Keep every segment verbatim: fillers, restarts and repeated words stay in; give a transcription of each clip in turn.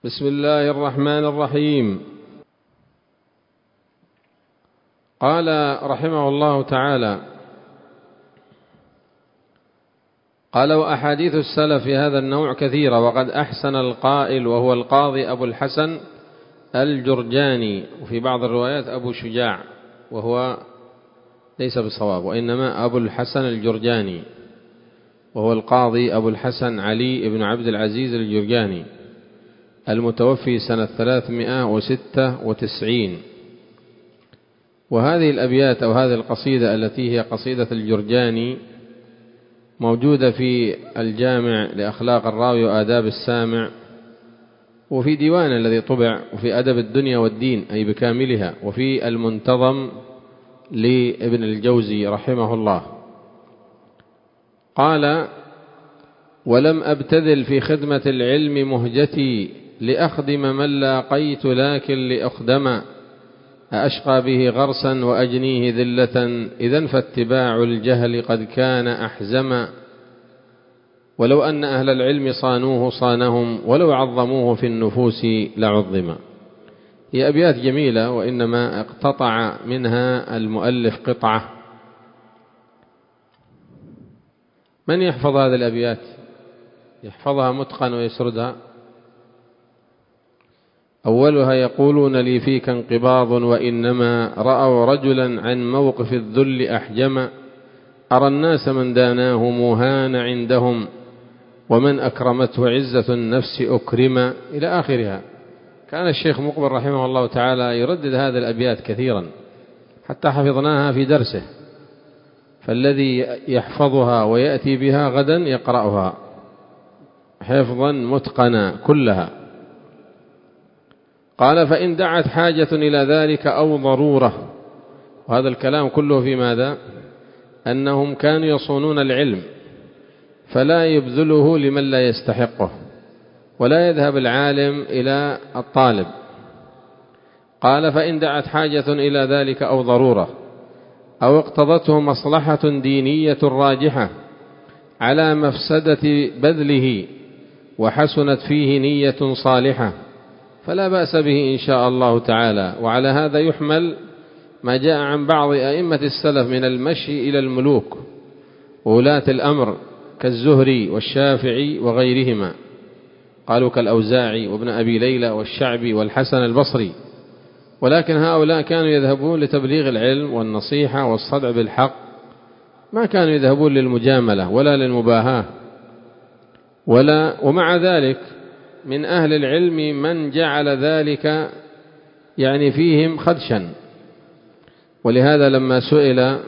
بسم الله الرحمن الرحيم. قال رحمه الله تعالى: قال: وأحاديث السلف في هذا النوع كثيرة، وقد أحسن القائل وهو القاضي أبو الحسن الجرجاني، وفي بعض الروايات أبو شجاع، وهو ليس بالصواب، وإنما أبو الحسن الجرجاني، وهو القاضي أبو الحسن علي بن عبد العزيز الجرجاني المتوفي سنة ثلاثمائة وستة وتسعين. وهذه الأبيات أو هذه القصيدة التي هي قصيدة الجرجاني موجودة في الجامع لأخلاق الراوي وآداب السامع، وفي ديوان الذي طبع، وفي أدب الدنيا والدين أي بكاملها، وفي المنتظم لابن الجوزي رحمه الله. قال: ولم أبتذل في خدمة العلم مهجتي، لأخدم من لاقيت لكن لأخدم، أشقى به غرسا وأجنيه ذلة، إذن فاتباع الجهل قد كان أحزما، ولو أن أهل العلم صانوه صانهم، ولو عظموه في النفوس لعظما. هي أبيات جميلة، وإنما اقتطع منها المؤلف قطعة. من يحفظ هذه الأبيات؟ يحفظها متقن ويسردها. أولها: يقولون لي فيك انقباض، وإنما رأوا رجلا عن موقف الذل أحجما، أرى الناس من داناه مهان عندهم، ومن أكرمته عزة النفس أكرما، إلى آخرها. كان الشيخ مقبل رحمه الله تعالى يردد هذه الأبيات كثيرا حتى حفظناها في درسه، فالذي يحفظها ويأتي بها غدا يقرأها حفظا متقنا كلها. قال: فإن دعت حاجة إلى ذلك أو ضرورة. وهذا الكلام كله في ماذا؟ أنهم كانوا يصونون العلم، فلا يبذله لمن لا يستحقه، ولا يذهب العالم إلى الطالب. قال: فإن دعت حاجة إلى ذلك أو ضرورة، أو اقتضته مصلحة دينية راجحة على مفسدة بذله، وحسنت فيه نية صالحة، فلا بأس به إن شاء الله تعالى. وعلى هذا يحمل ما جاء عن بعض أئمة السلف من المشي إلى الملوك وولاة الأمر كالزهري والشافعي وغيرهما، قالوا كالأوزاعي وابن أبي ليلى والشعبي والحسن البصري. ولكن هؤلاء كانوا يذهبون لتبليغ العلم والنصيحة والصدع بالحق، ما كانوا يذهبون للمجاملة ولا للمباهاة ولا. ومع ذلك من أهل العلم من جعل ذلك يعني فيهم خدشا. ولهذا لما سئل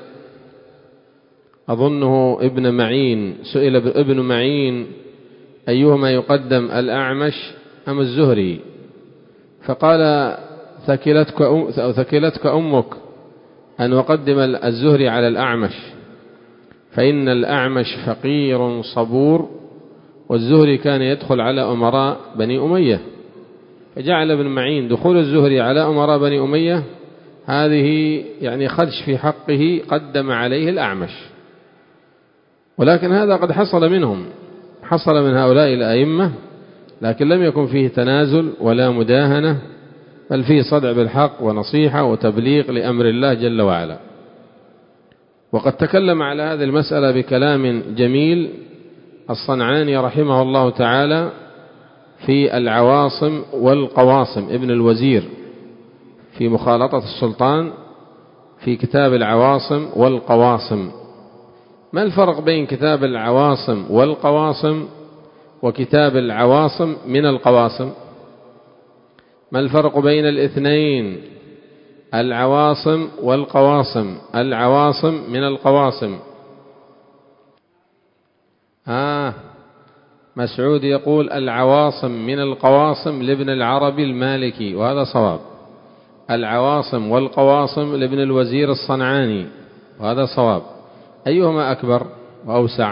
أظنه ابن معين، سئل ابن معين أيهما يقدم، الأعمش أم الزهري؟ فقال: ثكلتك, أو ثكلتك أمك أن أقدم الزهري على الأعمش، فإن الأعمش فقير صبور، والزهري كان يدخل على أمراء بني أمية. فجعل ابن معين دخول الزهري على أمراء بني أمية هذه يعني خدش في حقه، قدم عليه الأعمش. ولكن هذا قد حصل منهم، حصل من هؤلاء الأئمة، لكن لم يكن فيه تنازل ولا مداهنة، بل فيه صدع بالحق ونصيحة وتبليغ لأمر الله جل وعلا. وقد تكلم على هذه المسألة بكلام جميل الصنعاني رحمه الله تعالى في العواصم والقواصم، ابن الوزير في مخالطة السلطان، في كتاب العواصم والقواصم. ما الفرق بين كتاب العواصم والقواصم وكتاب العواصم من القواصم؟ ما الفرق بين الاثنين؟ العواصم والقواصم، العواصم من القواصم. آه مسعود يقول العواصم من القواصم لابن العربي المالكي، وهذا صواب. العواصم والقواصم لابن الوزير الصنعاني، وهذا صواب. أيهما أكبر وأوسع؟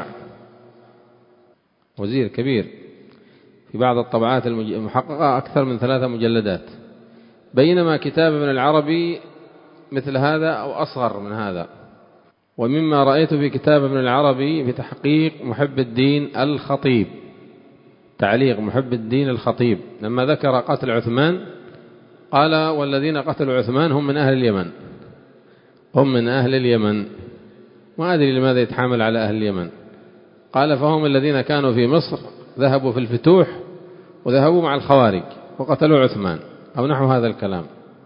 وزير كبير، في بعض الطبعات المحققة أكثر من ثلاثة مجلدات، بينما كتاب ابن العربي مثل هذا أو أصغر من هذا. ومما رأيت في كتاب ابن العربي بتحقيق محب الدين الخطيب، تعليق محب الدين الخطيب لما ذكر قتل عثمان قال والذين قتلوا عثمان هم من أهل اليمن، هم من أهل اليمن. ما أدري لماذا يتحامل على أهل اليمن. قال فهم الذين كانوا في مصر ذهبوا في الفتوح وذهبوا مع الخوارج وقتلوا عثمان أو نحو هذا الكلام.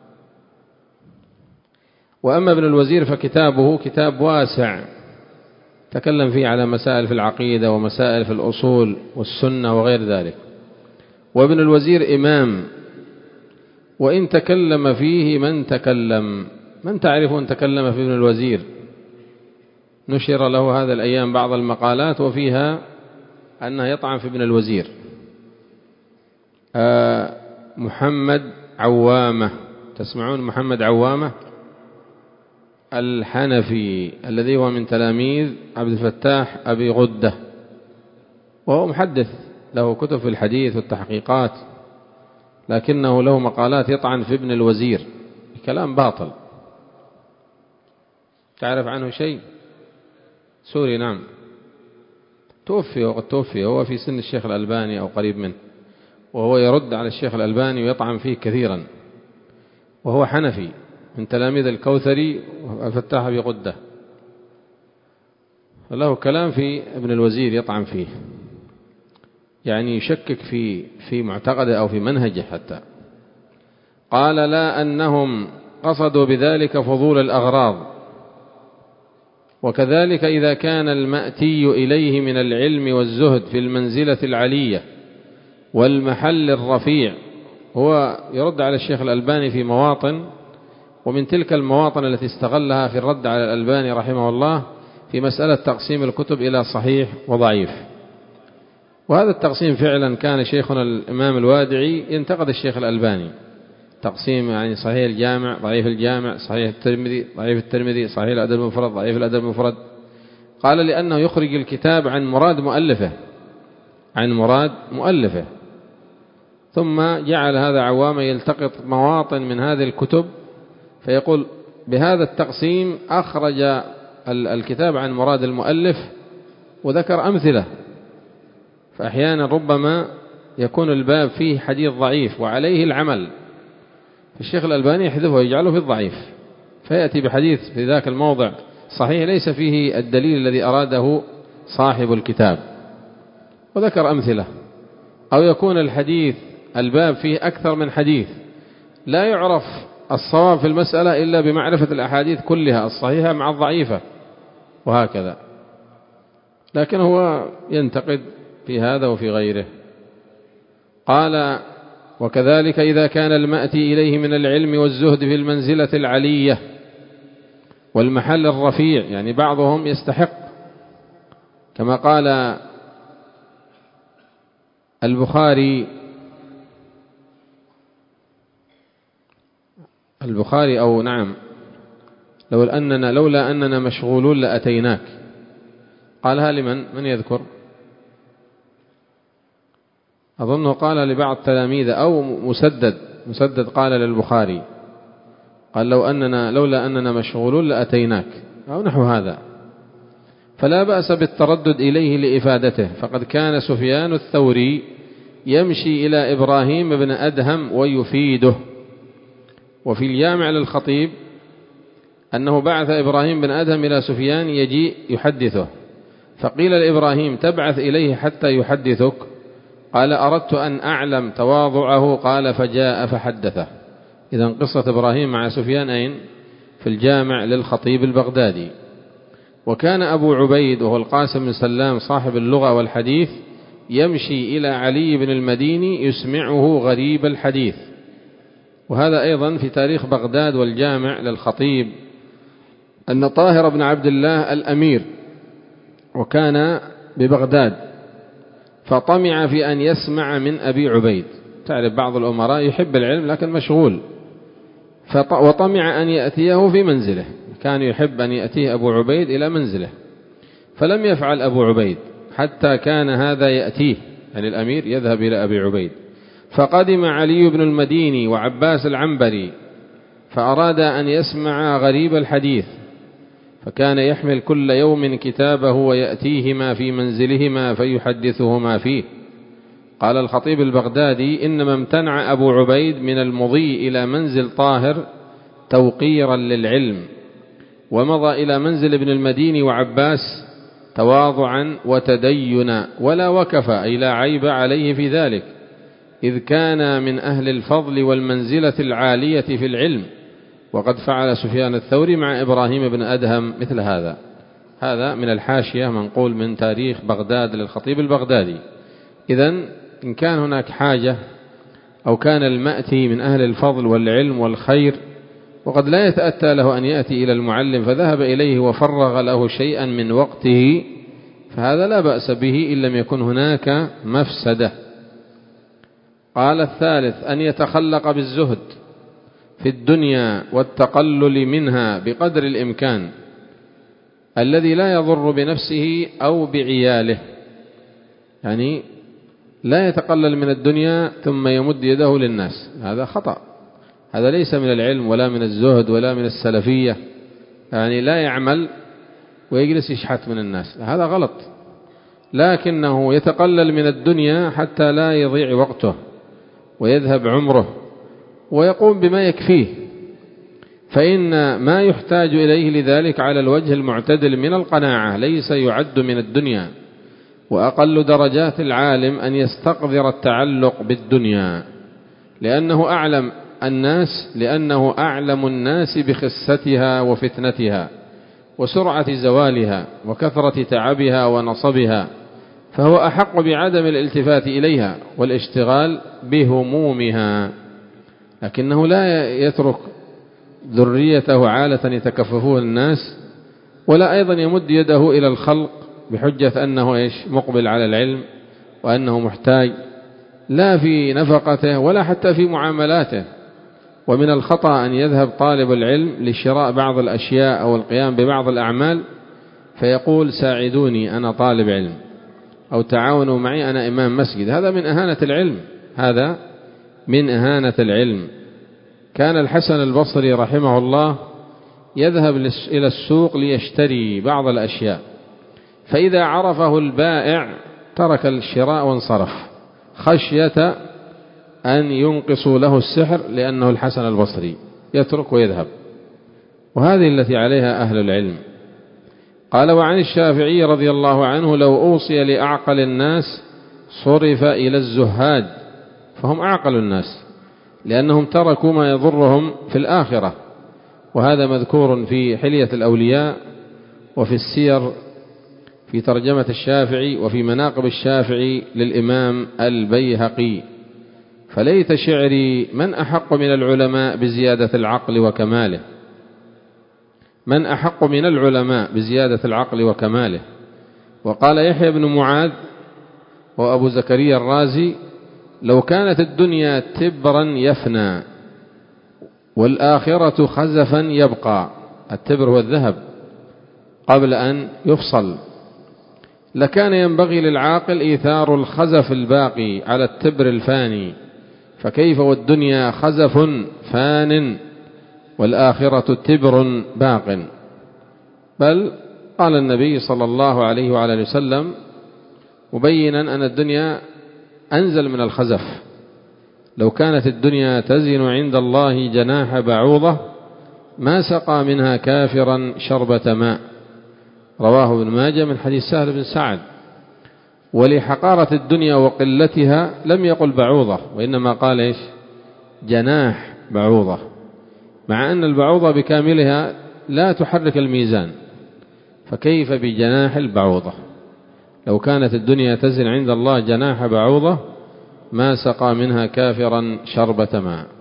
وأما ابن الوزير فكتابه كتاب واسع تكلم فيه على مسائل في العقيدة ومسائل في الأصول والسنة وغير ذلك. وابن الوزير إمام، وإن تكلم فيه من تكلم. من تعرف أن تكلم في ابن الوزير؟ نشر له هذا الأيام بعض المقالات وفيها أنه يطعن في ابن الوزير. آه محمد عوامة، تسمعون محمد عوامة الحنفي الذي هو من تلاميذ عبد الفتاح أبي غدة، وهو محدث له كتب في الحديث والتحقيقات، لكنه له مقالات يطعن في ابن الوزير كلام باطل. تعرف عنه شيء؟ سوري نعم، توفي وقد توفي، هو في سن الشيخ الألباني أو قريب منه، وهو يرد على الشيخ الألباني ويطعن فيه كثيرا، وهو حنفي من تلاميذ الكوثري والفتاح أبي غدة، فله كلام في ابن الوزير يطعن فيه، يعني يشكك في في معتقده أو في منهجه حتى. قال لا أنهم قصدوا بذلك فضول الأغراض، وكذلك إذا كان المأتي إليه من العلم والزهد في المنزلة العلية والمحل الرفيع. هو يرد على الشيخ الألباني في مواطن، ومن تلك المواطن التي استغلها في الرد على الألباني رحمه الله في مسألة تقسيم الكتب إلى صحيح وضعيف. وهذا التقسيم فعلا كان شيخنا الإمام الوادعي ينتقد الشيخ الألباني، تقسيم يعني صحيح الجامع، ضعيف الجامع، صحيح الترمذي، ضعيف الترمذي، صحيح الأدب المفرد، ضعيف الأدب المفرد. قال لأنه يخرج الكتاب عن مراد مؤلفه، عن مراد مؤلفه. ثم جعل هذا عوامة يلتقط مواطن من هذه الكتب فيقول بهذا التقسيم أخرج الكتاب عن مراد المؤلف، وذكر أمثلة. فأحيانا ربما يكون الباب فيه حديث ضعيف وعليه العمل، الشيخ الألباني يحذفه ويجعله في الضعيف، فيأتي بحديث في ذاك الموضع صحيح ليس فيه الدليل الذي أراده صاحب الكتاب، وذكر أمثلة. أو يكون الحديث الباب فيه أكثر من حديث، لا يعرف الصواب في المسألة إلا بمعرفة الأحاديث كلها الصحيحة مع الضعيفة وهكذا. لكن هو ينتقد في هذا وفي غيره. قال وكذلك إذا كان المأتي إليه من العلم والزهد في المنزلة العلية والمحل الرفيع، يعني بعضهم يستحق كما قال البخاري البخاري أو نعم لو أننا لولا أننا مشغولون لأتيناك. قالها لمن؟ من يذكر؟ أظنه قال لبعض تلاميذ أو مسدد مسدد قال للبخاري، قال لو أننا لولا أننا مشغولون لأتيناك أو نحو هذا. فلا بأس بالتردد إليه لإفادته، فقد كان سفيان الثوري يمشي إلى إبراهيم بن أدهم ويفيده. وفي الجامع للخطيب أنه بعث إبراهيم بن أدهم إلى سفيان يجيء يحدثه، فقيل لإبراهيم تبعث إليه حتى يحدثك؟ قال أردت أن أعلم تواضعه. قال فجاء فحدثه. إذن قصة إبراهيم مع سفيان أين؟ في الجامع للخطيب البغدادي. وكان أبو عبيد وهو القاسم بن سلام صاحب اللغة والحديث يمشي إلى علي بن المديني يسمعه غريب الحديث. وهذا أيضا في تاريخ بغداد والجامع للخطيب أن طاهر بن عبد الله الأمير وكان ببغداد، فطمع في أن يسمع من أبي عبيد. تعرف بعض الأمراء يحب العلم لكن مشغول، وطمع أن يأتيه في منزله، كان يحب أن يأتيه أبو عبيد إلى منزله، فلم يفعل أبو عبيد حتى كان هذا يأتيه، يعني الأمير يذهب إلى أبي عبيد. فقدم علي بن المديني وعباس العنبري فأراد أن يسمع غريب الحديث، فكان يحمل كل يوم كتابه ويأتيهما في منزلهما فيحدثهما فيه. قال الخطيب البغدادي: إنما امتنع أبو عبيد من المضي إلى منزل طاهر توقيرا للعلم، ومضى إلى منزل ابن المديني وعباس تواضعا وتدينا، ولا وكف أي لا عيب عليه في ذلك، إذ كان من أهل الفضل والمنزلة العالية في العلم، وقد فعل سفيان الثوري مع إبراهيم بن أدهم مثل هذا. هذا من الحاشية منقول من تاريخ بغداد للخطيب البغدادي. إذن إن كان هناك حاجة أو كان المأتي من أهل الفضل والعلم والخير وقد لا يتأتى له أن يأتي إلى المعلم فذهب إليه وفرغ له شيئا من وقته، فهذا لا بأس به إن لم يكن هناك مفسدة. قال الثالث: أن يتخلق بالزهد في الدنيا والتقلل منها بقدر الإمكان، الذي لا يضر بنفسه أو بعياله، يعني لا يتقلل من الدنيا ثم يمد يده للناس، هذا خطأ، هذا ليس من العلم ولا من الزهد ولا من السلفية، يعني لا يعمل ويجلس يشحت من الناس، هذا غلط، لكنه يتقلل من الدنيا حتى لا يضيع وقته ويذهب عمره ويقوم بما يكفيه، فإن ما يحتاج إليه لذلك على الوجه المعتدل من القناعة ليس يعد من الدنيا. وأقل درجات العالم أن يستقذر التعلق بالدنيا، لأنه أعلم الناس لأنه أعلم الناس بخستها وفتنتها وسرعة زوالها وكثرة تعبها ونصبها، فهو أحق بعدم الالتفات إليها والاشتغال بهمومها، لكنه لا يترك ذريته عالة يتكففون الناس، ولا أيضا يمد يده إلى الخلق بحجة أنه إيش مقبل على العلم وأنه محتاج، لا في نفقته ولا حتى في معاملاته. ومن الخطأ أن يذهب طالب العلم لشراء بعض الأشياء أو القيام ببعض الأعمال فيقول: ساعدوني أنا طالب علم، أو تعاونوا معي أنا إمام مسجد، هذا من إهانة العلم، هذا من إهانة العلم. كان الحسن البصري رحمه الله يذهب إلى السوق ليشتري بعض الأشياء، فإذا عرفه البائع ترك الشراء وانصرف خشية أن ينقصوا له السحر، لأنه الحسن البصري يترك ويذهب، وهذه التي عليها أهل العلم. قال: وعن الشافعي رضي الله عنه: لو أوصي لأعقل الناس صرف إلى الزهاد، فهم أعقل الناس لأنهم تركوا ما يضرهم في الآخرة، وهذا مذكور في حلية الأولياء وفي السير في ترجمة الشافعي وفي مناقب الشافعي للإمام البيهقي. فليت شعري من أحق من العلماء بزيادة العقل وكماله، من أحق من العلماء بزيادة العقل وكماله. وقال يحيى بن معاذ وأبو زكريا الرازي: لو كانت الدنيا تبرا يفنى والآخرة خزفا يبقى، التبر هو الذهب قبل أن يفصل، لكان ينبغي للعاقل إيثار الخزف الباقي على التبر الفاني، فكيف والدنيا خزف فان والآخرة تبر باق. بل قال النبي صلى الله عليه وعلى وسلم مبينا أن الدنيا أنزل من الخزف: لو كانت الدنيا تزن عند الله جناح بعوضة ما سقى منها كافرا شربة ماء، رواه ابن ماجه من حديث سهل بن سعد. ولحقارة الدنيا وقلتها لم يقل بعوضة، وإنما قال إيش؟ جناح بعوضة، مع أن البعوضة بكاملها لا تحرك الميزان، فكيف بجناح البعوضة؟ لو كانت الدنيا تزن عند الله جناح بعوضة ما سقى منها كافرا شربة ماء.